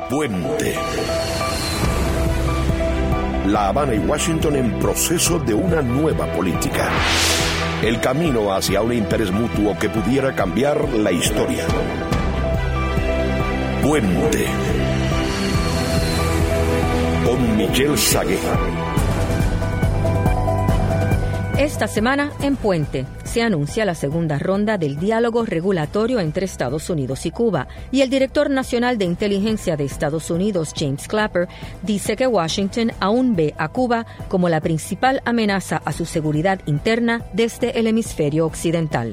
Puente. La Habana y Washington en proceso de una nueva política. El camino hacia un interés mutuo que pudiera cambiar la historia. Puente. Con Michelle Sagué. Esta semana, en Puente, se anuncia la segunda ronda del diálogo regulatorio entre Estados Unidos y Cuba, y el director nacional de inteligencia de Estados Unidos, James Clapper, dice que Washington aún ve a Cuba como la principal amenaza a su seguridad interna desde el hemisferio occidental.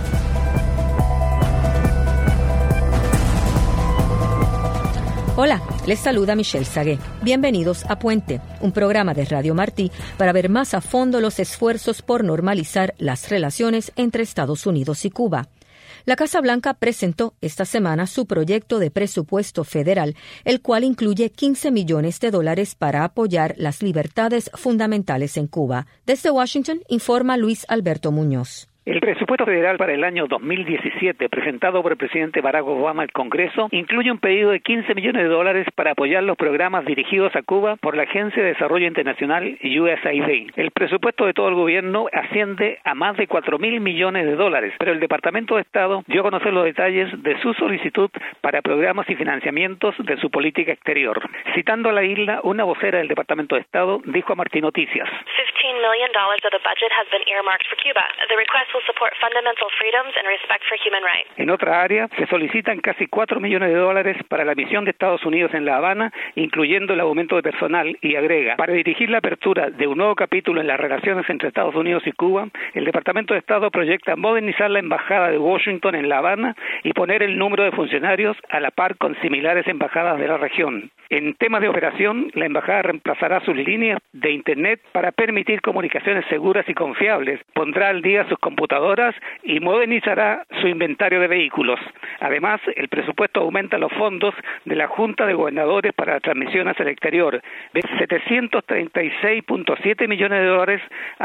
Hola, les saluda Michelle Sagué. Bienvenidos a Puente, un programa de Radio Martí para ver más a fondo los esfuerzos por normalizar las relaciones entre Estados Unidos y Cuba. La Casa Blanca presentó esta semana su proyecto de presupuesto federal, el cual incluye $15 millones para apoyar las libertades fundamentales en Cuba. Desde Washington, informa Luis Alberto Muñoz. El presupuesto federal para el año 2017, presentado por el presidente Barack Obama al Congreso, incluye un pedido de $15 millones para apoyar los programas dirigidos a Cuba por la Agencia de Desarrollo Internacional USAID. El presupuesto de todo el gobierno asciende a más de $4.000 millones, pero el Departamento de Estado dio a conocer los detalles de su solicitud para programas y financiamientos de su política exterior. Citando a la isla, una vocera del Departamento de Estado dijo a Martí Noticias: $15 million of the budget has been earmarked for Cuba. The request will support fundamental freedoms and respect for human rights. En otra área, se solicitan casi $4 millones para la misión de Estados Unidos en La Habana, incluyendo el aumento de personal, y agrega: para dirigir la apertura de un nuevo capítulo en las relaciones entre Estados Unidos y Cuba, el Departamento de Estado proyecta modernizar la embajada de Washington en La Habana y poner el número de funcionarios a la par con similares embajadas de la región. En temas de operación, la embajada reemplazará sus líneas de Internet para permitir comunicaciones seguras y confiables, pondrá al día sus computadoras y modernizará su inventario de vehículos. Además, el presupuesto aumenta los fondos de la Junta de Gobernadores para la transmisión hacia el exterior de $736.7 millones a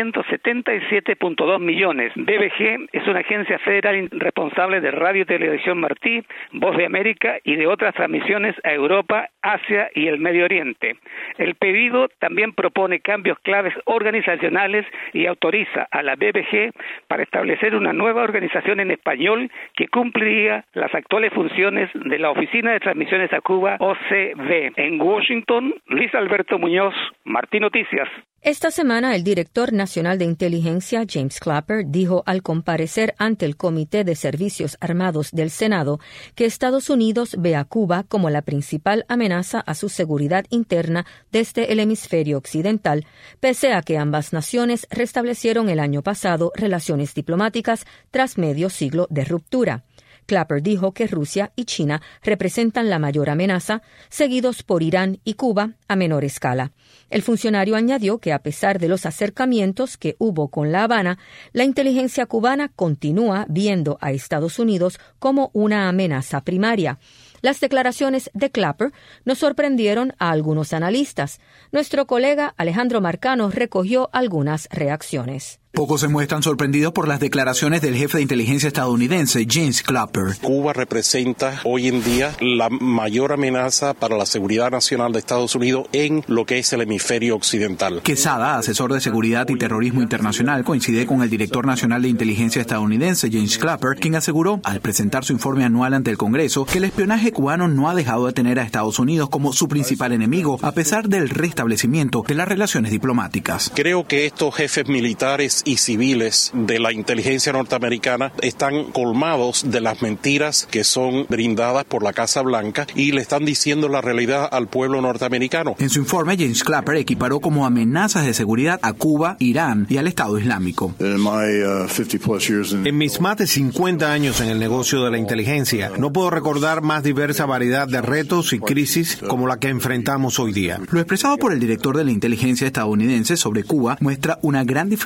$777.2 millones. BBG es una agencia federal responsable de Radio y Televisión Martí, Voz de América y de otras transmisiones a Europa, Asia y el Medio Oriente. El pedido también propone cambios claves organizacionales y autoriza a la BBG para establecer una nueva organización en español que cumpliría las actuales funciones de la Oficina de Transmisiones a Cuba, OCB. En Washington, Luis Alberto Muñoz, Martí Noticias. Esta semana, el director nacional de inteligencia, James Clapper, dijo al comparecer ante el Comité de Servicios Armados del Senado que Estados Unidos ve a Cuba como la principal amenaza a su seguridad interna desde el hemisferio occidental, pese a que ambas naciones restablecieron el año pasado relaciones diplomáticas tras medio siglo de ruptura. Clapper dijo que Rusia y China representan la mayor amenaza, seguidos por Irán y Cuba a menor escala. El funcionario añadió que a pesar de los acercamientos que hubo con La Habana, la inteligencia cubana continúa viendo a Estados Unidos como una amenaza primaria. Las declaraciones de Clapper nos sorprendieron a algunos analistas. Nuestro colega Alejandro Marcano recogió algunas reacciones. Pocos se muestran sorprendidos por las declaraciones del jefe de inteligencia estadounidense, James Clapper. Cuba representa hoy en día la mayor amenaza para la seguridad nacional de Estados Unidos en lo que es el hemisferio occidental. Quesada, asesor de seguridad y terrorismo internacional, coincide con el director nacional de inteligencia estadounidense, James Clapper, quien aseguró, al presentar su informe anual ante el Congreso, que el espionaje cubano no ha dejado de tener a Estados Unidos como su principal enemigo, a pesar del restablecimiento de las relaciones diplomáticas. Creo que estos jefes militares y civiles de la inteligencia norteamericana están colmados de las mentiras que son brindadas por la Casa Blanca y le están diciendo la realidad al pueblo norteamericano. En su informe, James Clapper equiparó como amenazas de seguridad a Cuba, Irán y al Estado Islámico. En mis más de 50 años en el negocio de la inteligencia, no puedo recordar más diversa variedad de retos y crisis como la que enfrentamos hoy día. Lo expresado por el director de la inteligencia estadounidense sobre Cuba muestra una gran diferencia con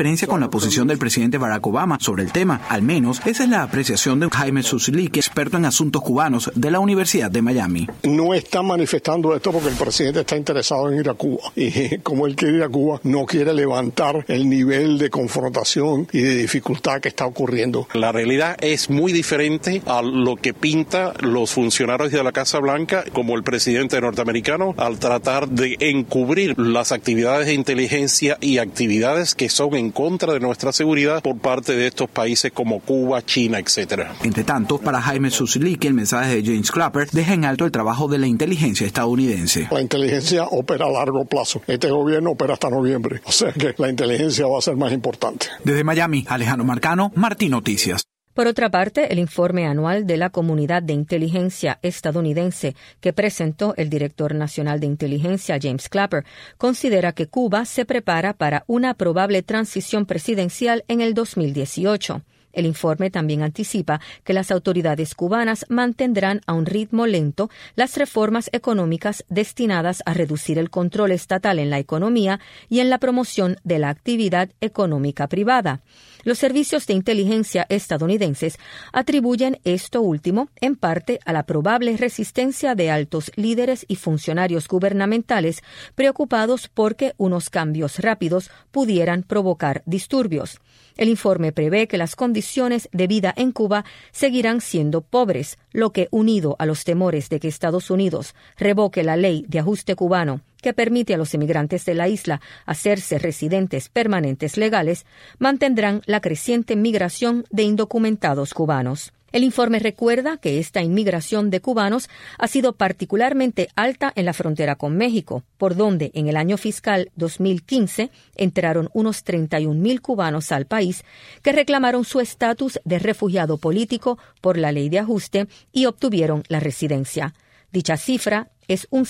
la posición del presidente Barack Obama sobre el tema. Al menos, esa es la apreciación de Jaime Susilique, experto en asuntos cubanos de la Universidad de Miami. No está manifestando esto porque el presidente está interesado en ir a Cuba. Y como él quiere ir a Cuba, no quiere levantar el nivel de confrontación y de dificultad que está ocurriendo. La realidad es muy diferente a lo que pinta los funcionarios de la Casa Blanca, como el presidente norteamericano, al tratar de encubrir las actividades de inteligencia y actividades que son en contra de nuestra seguridad por parte de estos países como Cuba, China, etcétera. Entre tanto, para Jaime Susilique, el mensaje de James Clapper deja en alto el trabajo de la inteligencia estadounidense. La inteligencia opera a largo plazo. Este gobierno opera hasta noviembre. O sea que la inteligencia va a ser más importante. Desde Miami, Alejandro Marcano, Martín Noticias. Por otra parte, el informe anual de la Comunidad de Inteligencia estadounidense que presentó el director nacional de inteligencia James Clapper considera que Cuba se prepara para una probable transición presidencial en el 2018. El informe también anticipa que las autoridades cubanas mantendrán a un ritmo lento las reformas económicas destinadas a reducir el control estatal en la economía y en la promoción de la actividad económica privada. Los servicios de inteligencia estadounidenses atribuyen esto último en parte a la probable resistencia de altos líderes y funcionarios gubernamentales preocupados porque unos cambios rápidos pudieran provocar disturbios. El informe prevé que las condiciones de vida en Cuba seguirán siendo pobres, lo que, unido a los temores de que Estados Unidos revoque la ley de ajuste cubano que permite a los inmigrantes de la isla hacerse residentes permanentes legales, mantendrán la creciente migración de indocumentados cubanos. El informe recuerda que esta inmigración de cubanos ha sido particularmente alta en la frontera con México, por donde en el año fiscal 2015 entraron unos 31,000 cubanos al país que reclamaron su estatus de refugiado político por la ley de ajuste y obtuvieron la residencia. Dicha cifra es un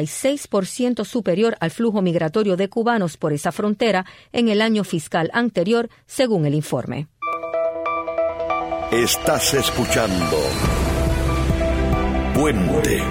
76% superior al flujo migratorio de cubanos por esa frontera en el año fiscal anterior, según el informe. Estás escuchando Puente.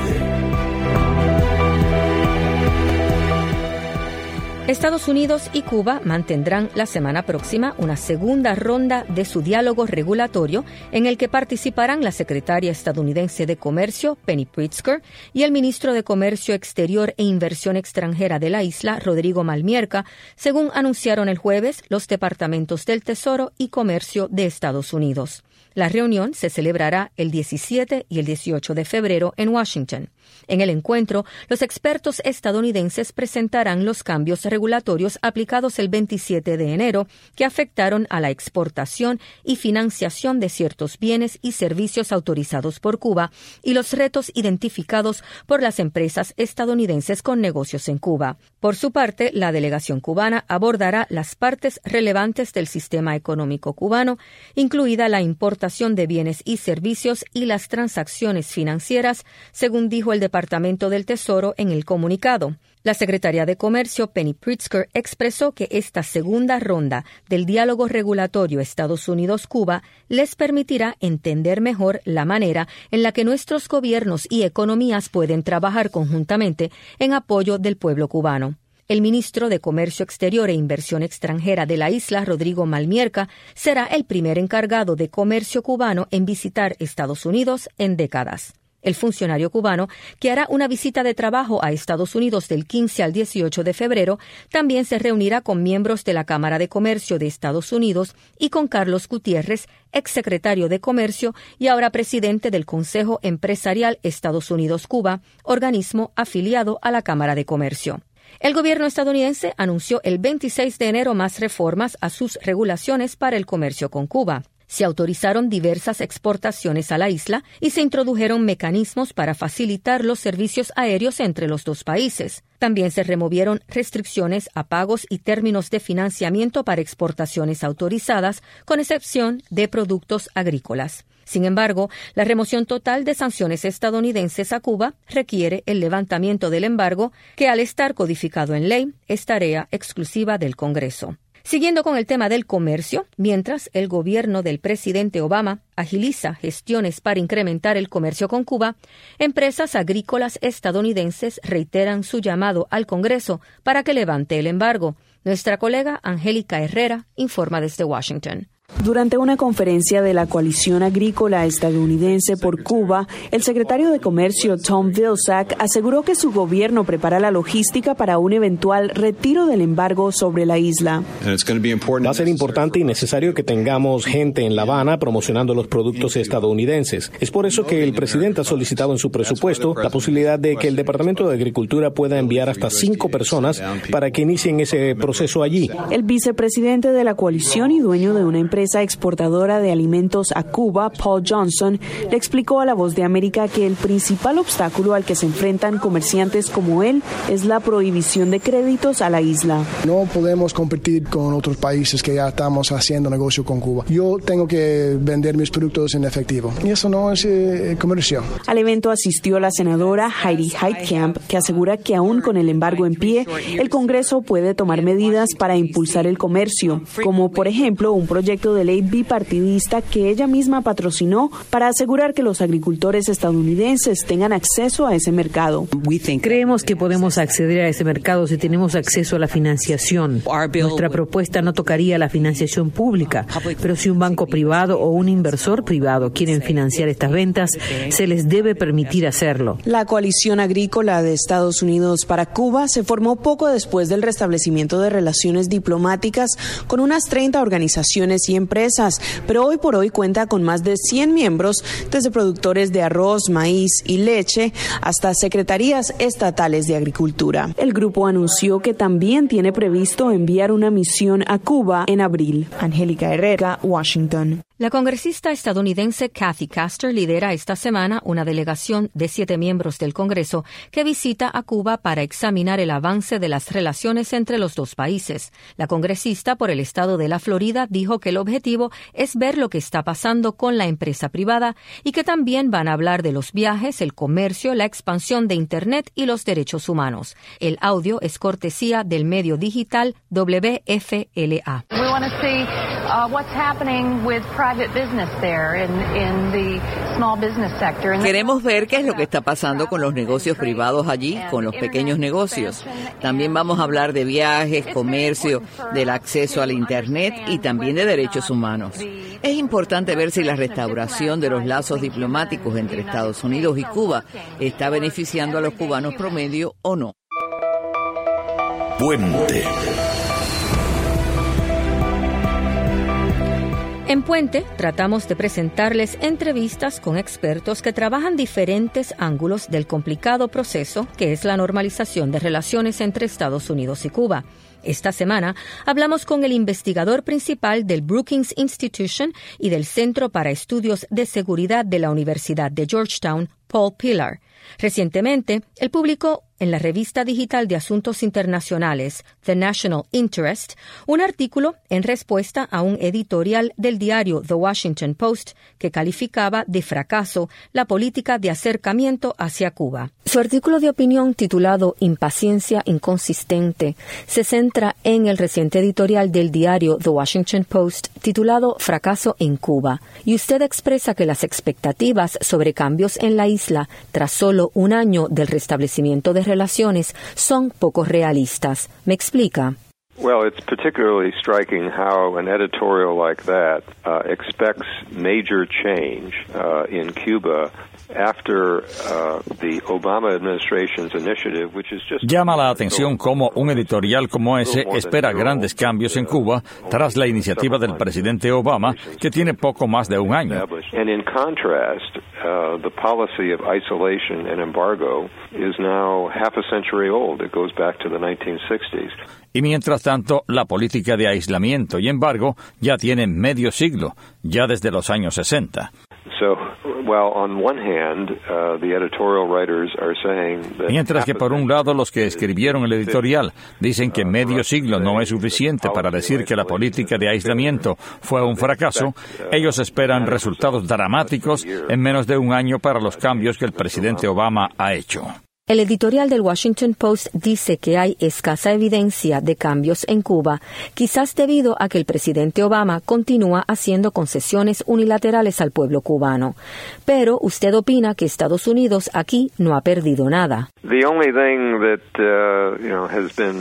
Estados Unidos y Cuba mantendrán la semana próxima una segunda ronda de su diálogo regulatorio en el que participarán la secretaria estadounidense de Comercio, Penny Pritzker, y el ministro de Comercio Exterior e Inversión Extranjera de la isla, Rodrigo Malmierka, según anunciaron el jueves los departamentos del Tesoro y Comercio de Estados Unidos. La reunión se celebrará el 17 y el 18 de febrero en Washington. En el encuentro, los expertos estadounidenses presentarán los cambios regulatorios aplicados el 27 de enero que afectaron a la exportación y financiación de ciertos bienes y servicios autorizados por Cuba y los retos identificados por las empresas estadounidenses con negocios en Cuba. Por su parte, la delegación cubana abordará las partes relevantes del sistema económico cubano, incluida la importación de bienes y servicios y las transacciones financieras, según dijo el Departamento del Tesoro en el comunicado. La secretaria de Comercio, Penny Pritzker, expresó que esta segunda ronda del diálogo regulatorio Estados Unidos-Cuba les permitirá entender mejor la manera en la que nuestros gobiernos y economías pueden trabajar conjuntamente en apoyo del pueblo cubano. El ministro de Comercio Exterior e Inversión Extranjera de la isla, Rodrigo Malmierka, será el primer encargado de comercio cubano en visitar Estados Unidos en décadas. El funcionario cubano, que hará una visita de trabajo a Estados Unidos del 15 al 18 de febrero, también se reunirá con miembros de la Cámara de Comercio de Estados Unidos y con Carlos Gutiérrez, exsecretario de Comercio y ahora presidente del Consejo Empresarial Estados Unidos-Cuba, organismo afiliado a la Cámara de Comercio. El gobierno estadounidense anunció el 26 de enero más reformas a sus regulaciones para el comercio con Cuba. Se autorizaron diversas exportaciones a la isla y se introdujeron mecanismos para facilitar los servicios aéreos entre los dos países. También se removieron restricciones a pagos y términos de financiamiento para exportaciones autorizadas, con excepción de productos agrícolas. Sin embargo, la remoción total de sanciones estadounidenses a Cuba requiere el levantamiento del embargo, que al estar codificado en ley, es tarea exclusiva del Congreso. Siguiendo con el tema del comercio, mientras el gobierno del presidente Obama agiliza gestiones para incrementar el comercio con Cuba, empresas agrícolas estadounidenses reiteran su llamado al Congreso para que levante el embargo, Nuestra colega Angélica Herrera informa desde Washington. Durante una conferencia de la Coalición Agrícola Estadounidense por Cuba, el secretario de Comercio Tom Vilsack aseguró que su gobierno prepara la logística para un eventual retiro del embargo sobre la isla. Va a ser importante y necesario que tengamos gente en La Habana promocionando los productos estadounidenses. Es por eso que el presidente ha solicitado en su presupuesto la posibilidad de que el Departamento de Agricultura pueda enviar hasta 5 personas para que inicien ese proceso allí. El vicepresidente de la coalición y dueño de una empresa exportadora de alimentos a Cuba, Paul Johnson, le explicó a La Voz de América que el principal obstáculo al que se enfrentan comerciantes como él es la prohibición de créditos a la isla. No podemos competir con otros países que ya estamos haciendo negocio con Cuba. Yo tengo que vender mis productos en efectivo y eso no es comercio. Al evento asistió la senadora Heidi Heitkamp, que asegura que aún con el embargo en pie, el Congreso puede tomar medidas para impulsar el comercio, como por ejemplo un proyecto de ley bipartidista que ella misma patrocinó para asegurar que los agricultores estadounidenses tengan acceso a ese mercado. Creemos que podemos acceder a ese mercado si tenemos acceso a la financiación. Nuestra propuesta no tocaría la financiación pública, pero si un banco privado o un inversor privado quieren financiar estas ventas, se les debe permitir hacerlo. La Coalición Agrícola de Estados Unidos para Cuba se formó poco después del restablecimiento de relaciones diplomáticas con unas 30 organizaciones y empresas, pero hoy por hoy cuenta con más de 100 miembros, desde productores de arroz, maíz y leche hasta secretarías estatales de agricultura. El grupo anunció que también tiene previsto enviar una misión a Cuba en abril. Angélica Herrera, Washington. La congresista estadounidense Kathy Castor lidera esta semana una delegación de 7 miembros del Congreso que visita a Cuba para examinar el avance de las relaciones entre los dos países. La congresista por el estado de la Florida dijo que el objetivo es ver lo que está pasando con la empresa privada y que también van a hablar de los viajes, el comercio, la expansión de Internet y los derechos humanos. El audio es cortesía del medio digital WFLA. Queremos ver qué es lo que está pasando con los negocios privados allí, con los pequeños negocios. También vamos a hablar de viajes, comercio, del acceso al Internet y también de derechos humanos. Es importante ver si la restauración de los lazos diplomáticos entre Estados Unidos y Cuba está beneficiando a los cubanos promedio o no. Puente. En Puente tratamos de presentarles entrevistas con expertos que trabajan diferentes ángulos del complicado proceso que es la normalización de relaciones entre Estados Unidos y Cuba. Esta semana hablamos con el investigador principal del Brookings Institution y del Centro para Estudios de Seguridad de la Universidad de Georgetown, Paul Pillar. Recientemente, él publicó en la revista digital de asuntos internacionales The National Interest un artículo en respuesta a un editorial del diario The Washington Post que calificaba de fracaso la política de acercamiento hacia Cuba. Su artículo de opinión titulado Impaciencia inconsistente se centra en el reciente editorial del diario The Washington Post titulado Fracaso en Cuba, y usted expresa que las expectativas sobre cambios en la isla tras solo un año del restablecimiento de relaciones son poco realistas. ¿Me explica? Well, it's particularly striking how an editorial like that expects major change in Cuba after the Obama administration's initiative, which is just... Llama la atención cómo un editorial como ese espera grandes cambios en Cuba tras la iniciativa del presidente Obama, que tiene poco más de un año. And in contrast, the policy of isolation and embargo is now half a century old. It goes back to the 1960s. Y mientras tanto, la política de aislamiento y embargo ya tiene medio siglo, ya desde los años 60. Mientras que por un lado los que escribieron el editorial dicen que medio siglo no es suficiente para decir que la política de aislamiento fue un fracaso, ellos esperan resultados dramáticos en menos de un año para los cambios que el presidente Obama ha hecho. El editorial del Washington Post dice que hay escasa evidencia de cambios en Cuba, quizás debido a que el presidente Obama continúa haciendo concesiones unilaterales al pueblo cubano. Pero usted opina que Estados Unidos aquí no ha perdido nada. The only thing that has been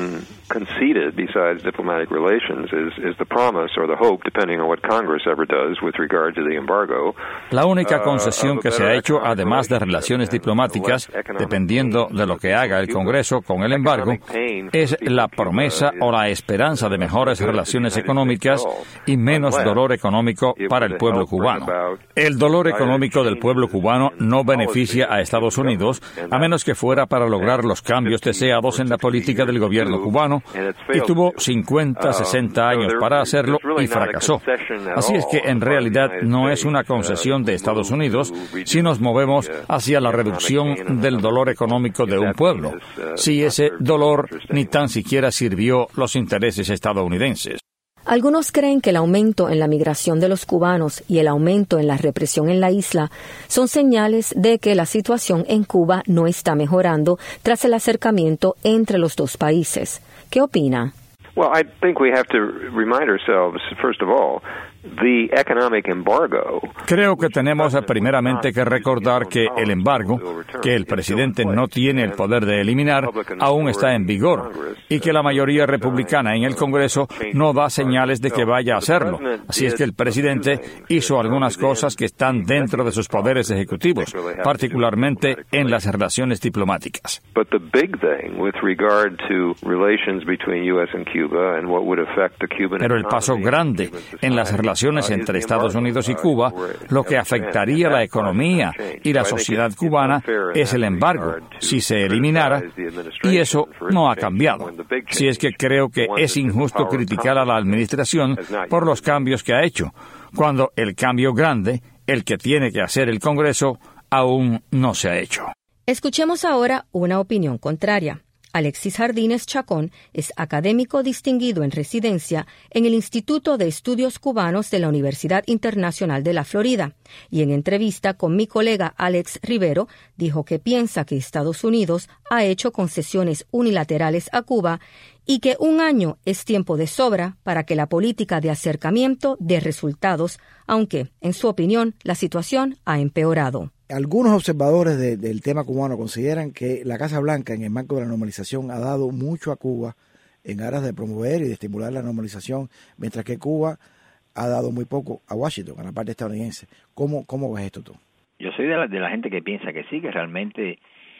conceded besides diplomatic relations is the promise or the hope, depending on what Congress ever does with regard to the embargo. La única concesión que se ha hecho, además de relaciones diplomáticas, dependiendo de lo que haga el Congreso con el embargo, es la promesa o la esperanza de mejores relaciones económicas y menos dolor económico para el pueblo cubano. El dolor económico del pueblo cubano no beneficia a Estados Unidos, a menos que fuera para lograr los cambios deseados en la política del gobierno cubano, y tuvo 50, 60 años para hacerlo y fracasó. Así es que en realidad no es una concesión de Estados Unidos si nos movemos hacia la reducción del dolor económico de un pueblo, si ese dolor ni tan siquiera sirvió los intereses estadounidenses. Algunos creen que el aumento en la migración de los cubanos y el aumento en la represión en la isla son señales de que la situación en Cuba no está mejorando tras el acercamiento entre los dos países. ¿Qué opina? Well, I think we have to remind ourselves, first of all, the economic embargo. Creo que tenemos primeramente que recordar que el embargo, que el presidente no tiene el poder de eliminar, aún está en vigor y que la mayoría republicana en el Congreso no da señales de que vaya a hacerlo. Así es que el presidente hizo algunas cosas que están dentro de sus poderes ejecutivos, particularmente en las relaciones diplomáticas. Pero el paso grande en las relaciones entre Estados Unidos y Cuba, lo que afectaría la economía y la sociedad cubana es el embargo, si se eliminara, y eso no ha cambiado. Si es que creo que es injusto criticar a la administración por los cambios que ha hecho, cuando el cambio grande, el que tiene que hacer el Congreso, aún no se ha hecho. Escuchemos ahora una opinión contraria. Alexis Jardines Chacón es académico distinguido en residencia en el Instituto de Estudios Cubanos de la Universidad Internacional de la Florida, y en entrevista con mi colega Alex Rivero dijo que piensa que Estados Unidos ha hecho concesiones unilaterales a Cuba y que un año es tiempo de sobra para que la política de acercamiento dé resultados, aunque, en su opinión, la situación ha empeorado. Algunos observadores del tema cubano consideran que la Casa Blanca, en el marco de la normalización, ha dado mucho a Cuba en aras de promover y de estimular la normalización, mientras que Cuba ha dado muy poco a Washington, a la parte estadounidense. ¿Cómo ves esto tú? Yo soy de la gente que piensa que sí, que realmente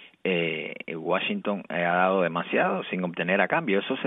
Washington ha dado demasiado sin obtener a cambio. Eso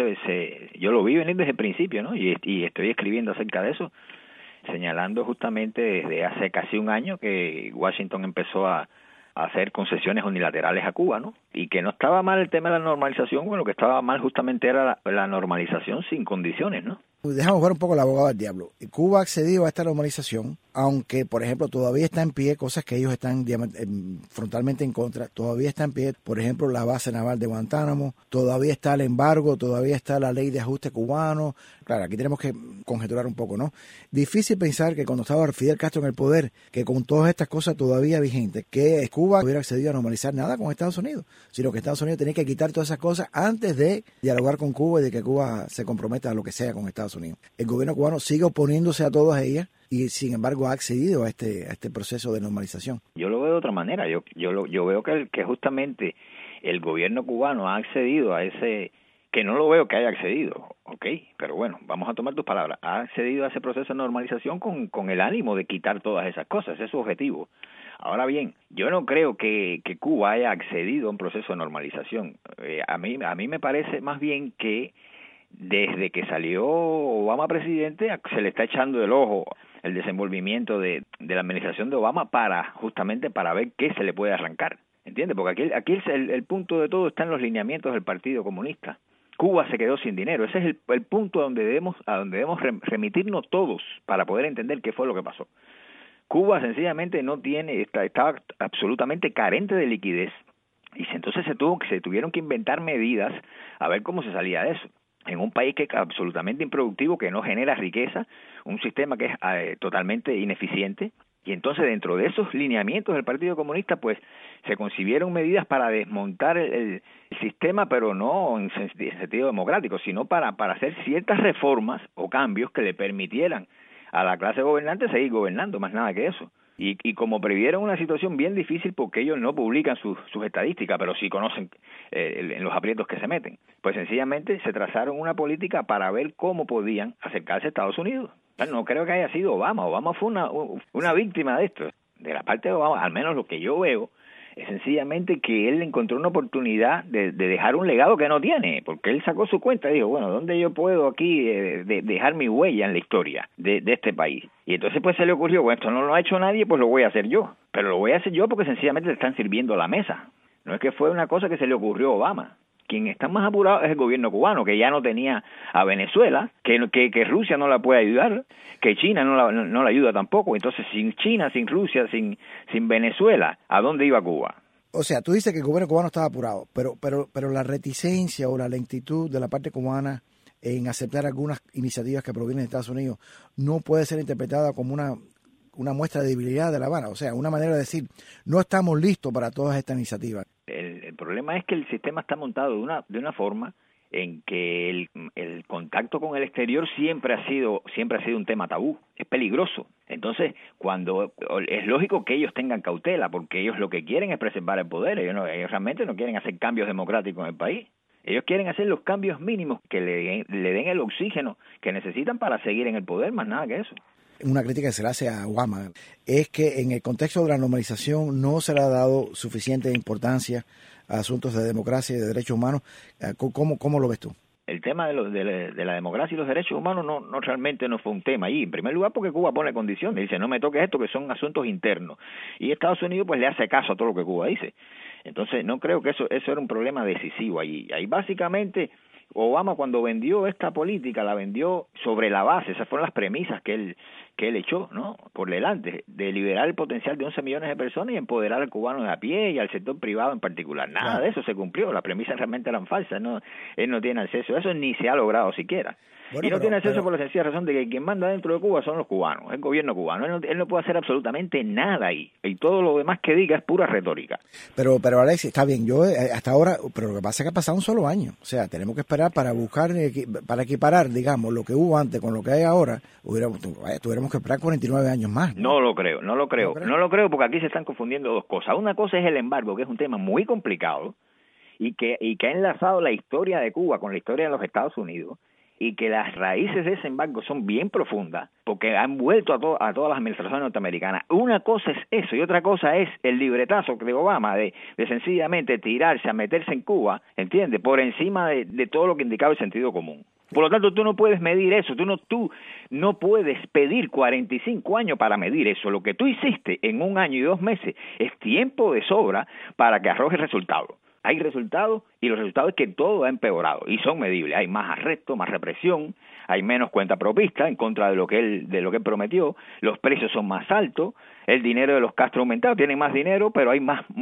yo lo vi venir desde el principio, ¿no? Y estoy escribiendo acerca de eso, señalando justamente desde hace casi un año que Washington empezó a hacer concesiones unilaterales a Cuba, ¿no? Y que no estaba mal el tema de la normalización, bueno, lo que estaba mal justamente era la normalización sin condiciones, ¿no? Dejamos jugar un poco la abogada del diablo. Cuba ha accedido a esta normalización, aunque, por ejemplo, todavía está en pie cosas que ellos están frontalmente en contra. Todavía está en pie, por ejemplo, la base naval de Guantánamo, todavía está el embargo, todavía está la ley de ajuste cubano. Claro, aquí tenemos que conjeturar un poco, ¿no? Difícil pensar que cuando estaba Fidel Castro en el poder, que con todas estas cosas todavía vigentes, que Cuba no hubiera accedido a normalizar nada con Estados Unidos, sino que Estados Unidos tenía que quitar todas esas cosas antes de dialogar con Cuba y de que Cuba se comprometa a lo que sea con Estados Unidos. El gobierno cubano sigue oponiéndose a todas ellas y, sin embargo, ha accedido a este proceso de normalización. Yo lo veo de otra manera. Yo veo que justamente el gobierno cubano ha accedido a ese, que no lo veo que haya accedido, ¿ok? Pero bueno, vamos a tomar tus palabras. Ha accedido a ese proceso de normalización con el ánimo de quitar todas esas cosas. Ese es su objetivo. Ahora bien, yo no creo que Cuba haya accedido a un proceso de normalización. A mí me parece más bien que desde que salió Obama presidente se le está echando el ojo el desenvolvimiento de la administración de Obama justamente para ver qué se le puede arrancar, ¿entiendes? Porque aquí el punto de todo está en los lineamientos del Partido Comunista. Cuba se quedó sin dinero. Ese es el punto a donde debemos remitirnos todos para poder entender qué fue lo que pasó. Cuba sencillamente estaba absolutamente carente de liquidez y entonces se tuvieron que inventar medidas a ver cómo se salía de eso. En un país que es absolutamente improductivo, que no genera riqueza, un sistema que es totalmente ineficiente, y entonces dentro de esos lineamientos del Partido Comunista pues se concibieron medidas para desmontar el sistema, pero no en sentido democrático, sino para hacer ciertas reformas o cambios que le permitieran a la clase gobernante seguir gobernando, más nada que eso. Y como previeron una situación bien difícil porque ellos no publican sus estadísticas, pero sí conocen en los aprietos que se meten, pues sencillamente se trazaron una política para ver cómo podían acercarse a Estados Unidos. No creo que haya sido Obama. Obama fue una víctima de esto. De la parte de Obama, al menos lo que yo veo, es sencillamente que él encontró una oportunidad de dejar un legado que no tiene, porque él sacó su cuenta y dijo, bueno, ¿dónde yo puedo aquí dejar mi huella en la historia de este país? Y entonces pues se le ocurrió, bueno, esto no lo ha hecho nadie, pues lo voy a hacer yo. Pero lo voy a hacer yo porque sencillamente le están sirviendo la mesa. No es que fue una cosa que se le ocurrió a Obama. Quien está más apurado es el gobierno cubano, que ya no tenía a Venezuela, que Rusia no la puede ayudar, que China no la ayuda tampoco. Entonces, sin China, sin Rusia, sin Venezuela, ¿a dónde iba Cuba? O sea, tú dices que el gobierno cubano estaba apurado, pero la reticencia o la lentitud de la parte cubana en aceptar algunas iniciativas que provienen de Estados Unidos no puede ser interpretada como una muestra de debilidad de La Habana, o sea, una manera de decir, no estamos listos para todas estas iniciativas. El problema es que el sistema está montado de una forma en que el contacto con el exterior siempre ha sido un tema tabú, es peligroso. Entonces, es lógico que ellos tengan cautela, porque ellos lo que quieren es preservar el poder, ellos realmente no quieren hacer cambios democráticos en el país. Ellos quieren hacer los cambios mínimos que le den el oxígeno que necesitan para seguir en el poder, más nada que eso. Una crítica que se le hace a Obama es que en el contexto de la normalización no se le ha dado suficiente importancia a asuntos de democracia y de derechos humanos. ¿Cómo lo ves tú? El tema de la democracia y los derechos humanos no realmente no fue un tema ahí. En primer lugar porque Cuba pone condiciones, dice no me toques esto que son asuntos internos. Y Estados Unidos pues le hace caso a todo lo que Cuba dice. Entonces no creo que eso era un problema decisivo allí. Ahí básicamente Obama cuando vendió esta política la vendió sobre la base, esas fueron las premisas que él echó, ¿no? Por delante, de liberar el potencial de 11 millones de personas y empoderar al cubano de a pie y al sector privado en particular. Nada de eso se cumplió, las premisas realmente eran falsas, ¿no? Él no tiene acceso a eso, ni se ha logrado siquiera. Bueno, y no tiene acceso por la sencilla razón de que quien manda dentro de Cuba son los cubanos, el gobierno cubano. Él no puede hacer absolutamente nada ahí. Y todo lo demás que diga es pura retórica. Pero Alex, está bien, yo hasta ahora, pero lo que pasa es que ha pasado un solo año. O sea, tenemos que esperar para para equiparar, digamos, lo que hubo antes con lo que hay ahora, tuviéramos que esperar 49 años más. No lo creo porque aquí se están confundiendo dos cosas. Una cosa es el embargo, que es un tema muy complicado y que ha enlazado la historia de Cuba con la historia de los Estados Unidos. Y que las raíces de ese embargo son bien profundas, porque han vuelto a todas las administraciones norteamericanas. Una cosa es eso, y otra cosa es el libretazo de Obama de sencillamente tirarse a meterse en Cuba, ¿entiendes? Por encima de todo lo que indicaba el sentido común. Por lo tanto, tú no puedes medir eso, tú no puedes pedir 45 años para medir eso. Lo que tú hiciste en 1 año y 2 meses es tiempo de sobra para que arroje resultados. Hay resultados y los resultados es que todo ha empeorado y son medibles. Hay más arresto, más represión, hay menos cuenta propista en contra de lo que él prometió, los precios son más altos, el dinero de los Castro ha aumentado, tienen más dinero, pero hay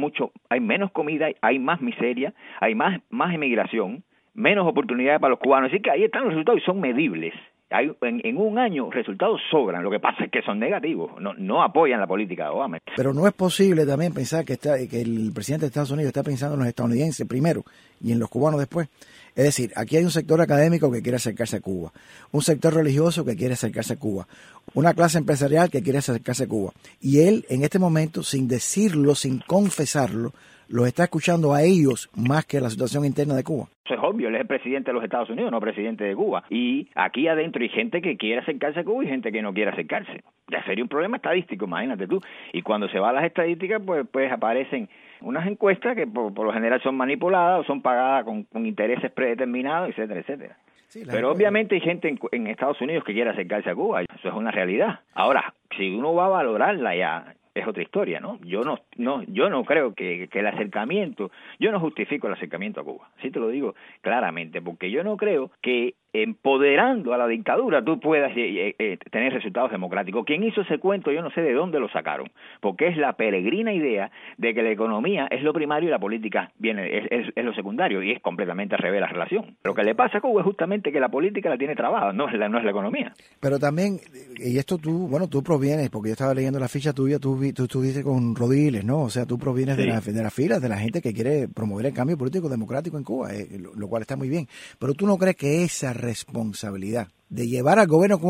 menos comida, hay más miseria, hay más emigración, menos oportunidades para los cubanos. Así que ahí están los resultados y son medibles. En 1 año resultados sobran, lo que pasa es que son negativos, no apoyan la política de Obama. Pero no es posible también pensar que el presidente de Estados Unidos está pensando en los estadounidenses primero y en los cubanos después. Es decir, aquí hay un sector académico que quiere acercarse a Cuba, un sector religioso que quiere acercarse a Cuba, una clase empresarial que quiere acercarse a Cuba. Y él, en este momento, sin decirlo, sin confesarlo, los está escuchando a ellos más que a la situación interna de Cuba. Eso es obvio, él es el presidente de los Estados Unidos, no presidente de Cuba. Y aquí adentro hay gente que quiere acercarse a Cuba y gente que no quiere acercarse. Ya sería un problema estadístico, imagínate tú. Y cuando se va a las estadísticas, pues aparecen unas encuestas que por lo general son manipuladas o son pagadas con intereses predeterminados, etcétera, etcétera. Sí, pero obviamente hay gente en Estados Unidos que quiere acercarse a Cuba, eso es una realidad. Ahora, si uno va a valorarla ya, es otra historia, ¿no? Yo no creo que el acercamiento, yo no justifico el acercamiento a Cuba, sí te lo digo claramente, porque yo no creo que empoderando a la dictadura tú puedas tener resultados democráticos. Quien hizo ese cuento yo no sé de dónde lo sacaron, porque es la peregrina idea de que la economía es lo primario y la política es lo secundario, y es completamente al revés la relación. Lo que le pasa a Cuba es justamente que la política la tiene trabada, no es la economía. Pero también, y esto tú provienes, porque yo estaba leyendo la ficha tuya, tú estuviste con Rodiles, ¿no? O sea, tú provienes sí. de las filas de la gente que quiere promover el cambio político democrático en Cuba, lo cual está muy bien. Pero tú no crees que esa responsabilidad de llevar al gobierno cubano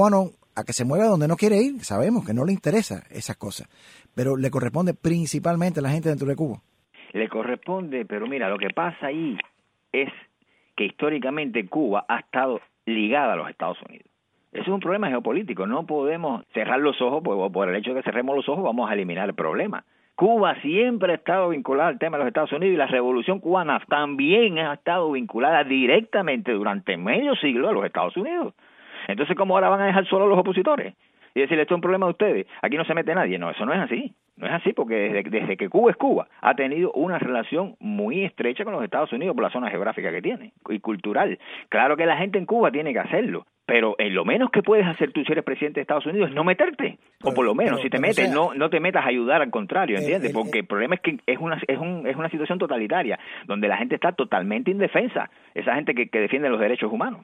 a que se mueva donde no quiere ir. Sabemos que no le interesa esas cosas, pero le corresponde principalmente a la gente dentro de Cuba. Le corresponde, pero mira, lo que pasa ahí es que históricamente Cuba ha estado ligada a los Estados Unidos. Eso es un problema geopolítico. No podemos cerrar los ojos, pues por el hecho de que cerremos los ojos vamos a eliminar el problema. Cuba siempre ha estado vinculada al tema de los Estados Unidos y la Revolución Cubana también ha estado vinculada directamente durante medio siglo a los Estados Unidos. Entonces, ¿cómo ahora van a dejar solo a los opositores? Y decirle, esto es un problema de ustedes, aquí no se mete nadie. No, eso no es así. No es así porque desde que Cuba es Cuba, ha tenido una relación muy estrecha con los Estados Unidos por la zona geográfica que tiene y cultural. Claro que la gente en Cuba tiene que hacerlo, pero lo menos que puedes hacer tú si eres presidente de Estados Unidos es no meterte. O por lo menos, si te metes, no te metas a ayudar, al contrario, ¿entiendes? Porque el problema es que es una situación totalitaria, donde la gente está totalmente indefensa, esa gente que defiende los derechos humanos.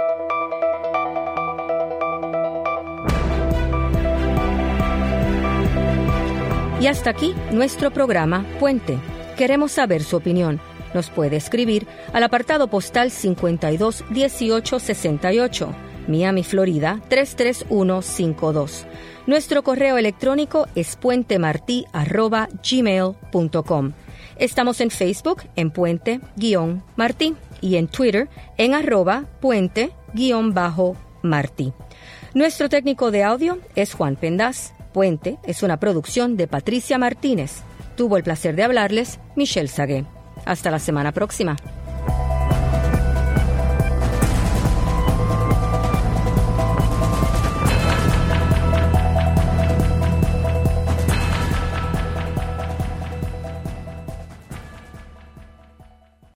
Y hasta aquí nuestro programa Puente. Queremos saber su opinión. Nos puede escribir al apartado postal 521868, Miami, Florida 33152. Nuestro correo electrónico es puentemarti@gmail.com. Estamos en Facebook en Puente-Martí y en Twitter en @Puente_Martí. Nuestro técnico de audio es Juan Pendaz. Puente es una producción de Patricia Martínez. Tuvo el placer de hablarles Michelle Sagué. Hasta la semana próxima.